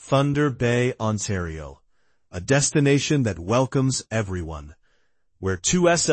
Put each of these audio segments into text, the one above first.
Thunder Bay, Ontario, a destination that welcomes everyone, where 2S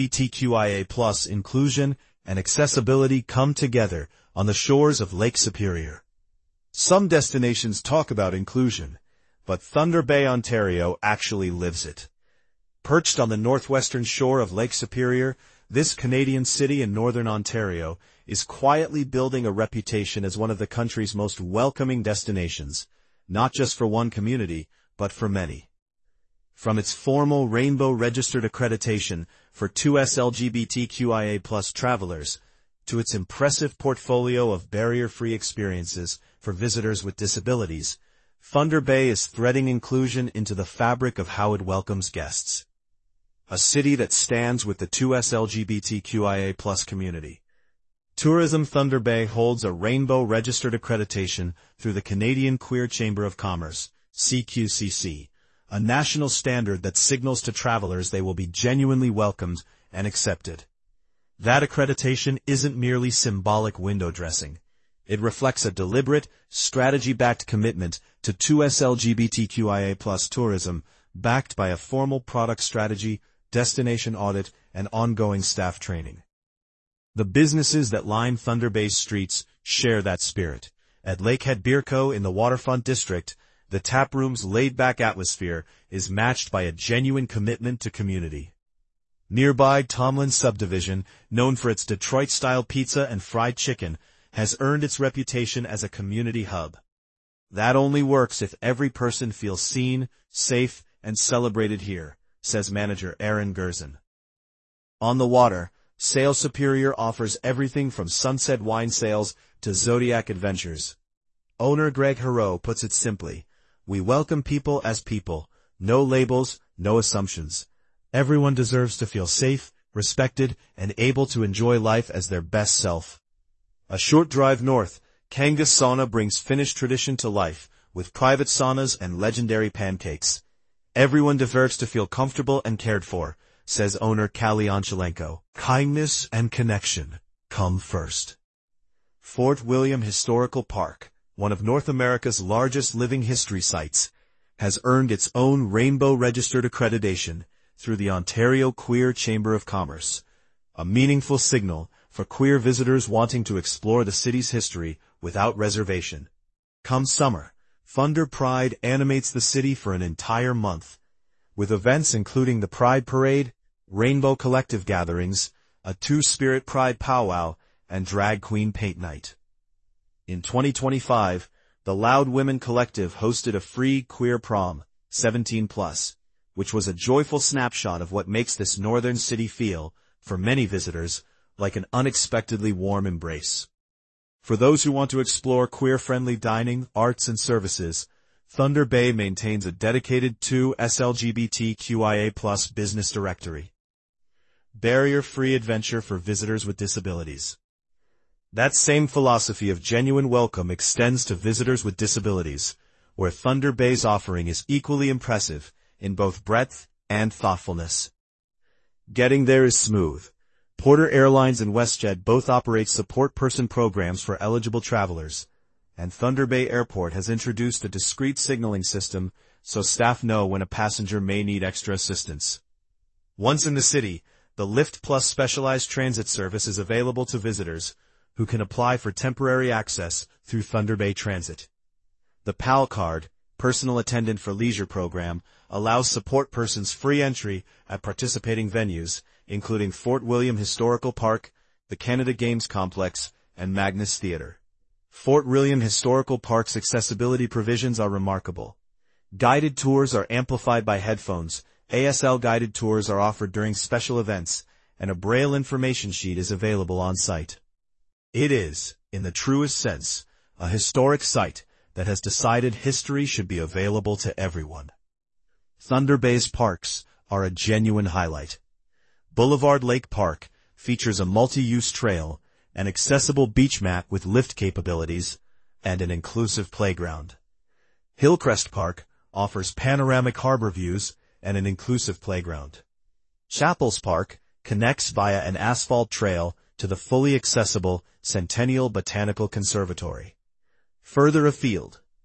LGBTQIA+ inclusion and accessibility come together on the shores of Lake Superior. Some destinations talk about inclusion, but Thunder Bay, Ontario actually lives it. Perched on the northwestern shore of Lake Superior, this Canadian city in northern Ontario is quietly building a reputation as one of the country's most welcoming destinations, not just for one community, but for many. From its formal rainbow-registered accreditation for 2S LGBTQIA+ travelers, to its impressive portfolio of barrier-free experiences for visitors with disabilities, Thunder Bay is threading inclusion into the fabric of how it welcomes guests. A city that stands with the 2S LGBTQIA+ community. Tourism Thunder Bay holds a rainbow-registered accreditation through the Canadian Queer Chamber of Commerce, CQCC, a national standard that signals to travelers they will be genuinely welcomed and accepted. That accreditation isn't merely symbolic window dressing. It reflects a deliberate, strategy-backed commitment to 2S LGBTQIA+ tourism, backed by a formal product strategy, destination audit, and ongoing staff training. The businesses that line Thunder Bay's streets share that spirit. At Lakehead Beer Co. in the Waterfront District, the taproom's laid-back atmosphere is matched by a genuine commitment to community. Nearby Tomlin Subdivision, known for its Detroit-style pizza and fried chicken, has earned its reputation as a community hub. That only works if every person feels seen, safe, and celebrated here, says manager Aaron Gerson. On the water, Sail Superior offers everything from sunset wine sails to Zodiac adventures. Owner Greg Hero puts it simply, "We welcome people as people, no labels, no assumptions. Everyone deserves to feel safe, respected, and able to enjoy life as their best self." A short drive north, Kangas Sauna brings Finnish tradition to life, with private saunas and legendary pancakes. Everyone deserves to feel comfortable and cared for, says owner Kali Anchelenko. Kindness and connection come first. Fort William Historical Park, one of North America's largest living history sites, has earned its own rainbow-registered accreditation through the Ontario Queer Chamber of Commerce, a meaningful signal for queer visitors wanting to explore the city's history without reservation. Come summer, Thunder Pride animates the city for an entire month, with events including the Pride Parade, Rainbow Collective gatherings, a Two-Spirit Pride powwow, and Drag Queen Paint Night. In 2025, the Loud Women Collective hosted a free queer prom, 17+, which was a joyful snapshot of what makes this northern city feel, for many visitors, like an unexpectedly warm embrace. For those who want to explore queer-friendly dining, arts, and services, Thunder Bay maintains a dedicated 2S LGBTQIA+ business directory. Barrier-free adventure for visitors with disabilities. That same philosophy of genuine welcome extends to visitors with disabilities, where Thunder Bay's offering is equally impressive in both breadth and thoughtfulness. Getting there is smooth. Porter Airlines and WestJet both operate support person programs for eligible travelers, and Thunder Bay Airport has introduced a discreet signaling system so staff know when a passenger may need extra assistance. Once in the city, the Lyft Plus specialized transit service is available to visitors who can apply for temporary access through Thunder Bay Transit. The PAL Card, Personal Attendant for Leisure program, allows support persons free entry at participating venues, including Fort William Historical Park, the Canada Games Complex, and Magnus Theatre. Fort William Historical Park's accessibility provisions are remarkable. Guided tours are amplified by headphones, ASL guided tours are offered during special events, and a Braille information sheet is available on site. It is, in the truest sense, a historic site that has decided history should be available to everyone. Thunder Bay's parks are a genuine highlight. Boulevard Lake Park features a multi-use trail, an accessible beach mat with lift capabilities, and an inclusive playground. Hillcrest Park offers panoramic harbor views and an inclusive playground. Chapels Park connects via an asphalt trail to the fully accessible Centennial Botanical Conservatory. Further afield,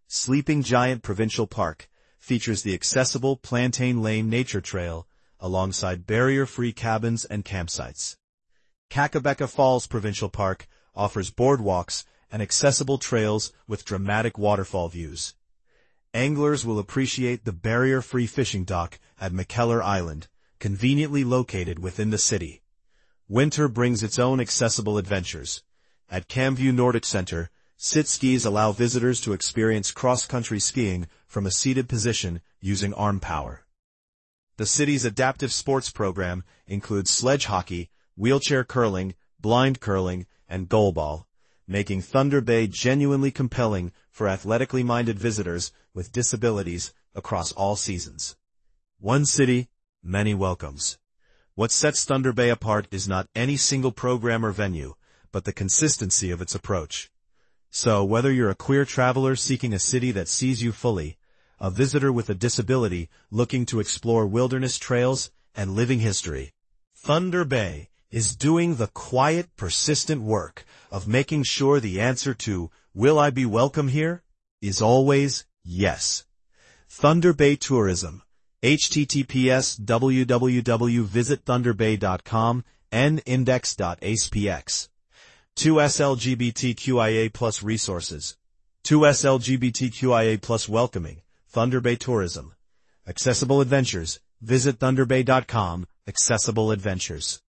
Sleeping Giant Provincial Park features the accessible Plantain Lane Nature Trail alongside barrier-free cabins and campsites. Kakabeka Falls Provincial Park offers boardwalks and accessible trails with dramatic waterfall views. Anglers will appreciate the barrier-free fishing dock at McKellar Island, conveniently located within the city. Winter brings its own accessible adventures. At Camview Nordic Center, sit skis allow visitors to experience cross-country skiing from a seated position using arm power. The city's adaptive sports program includes sledge hockey, wheelchair curling, blind curling, and goalball, making Thunder Bay genuinely compelling for athletically minded visitors with disabilities across all seasons. One city, many welcomes. What sets Thunder Bay apart is not any single program or venue, but the consistency of its approach. So, whether you're a queer traveler seeking a city that sees you fully, a visitor with a disability looking to explore wilderness trails and living history, Thunder Bay is doing the quiet, persistent work of making sure the answer to, will I be welcome here, is always yes. Thunder Bay Tourism. https://www.visitthunderbay.com nindex.aspx. 2SLGBTQIA+ resources. 2SLGBTQIA+ welcoming. Thunder Bay Tourism. Accessible Adventures. Visit thunderbay.com. Accessible Adventures.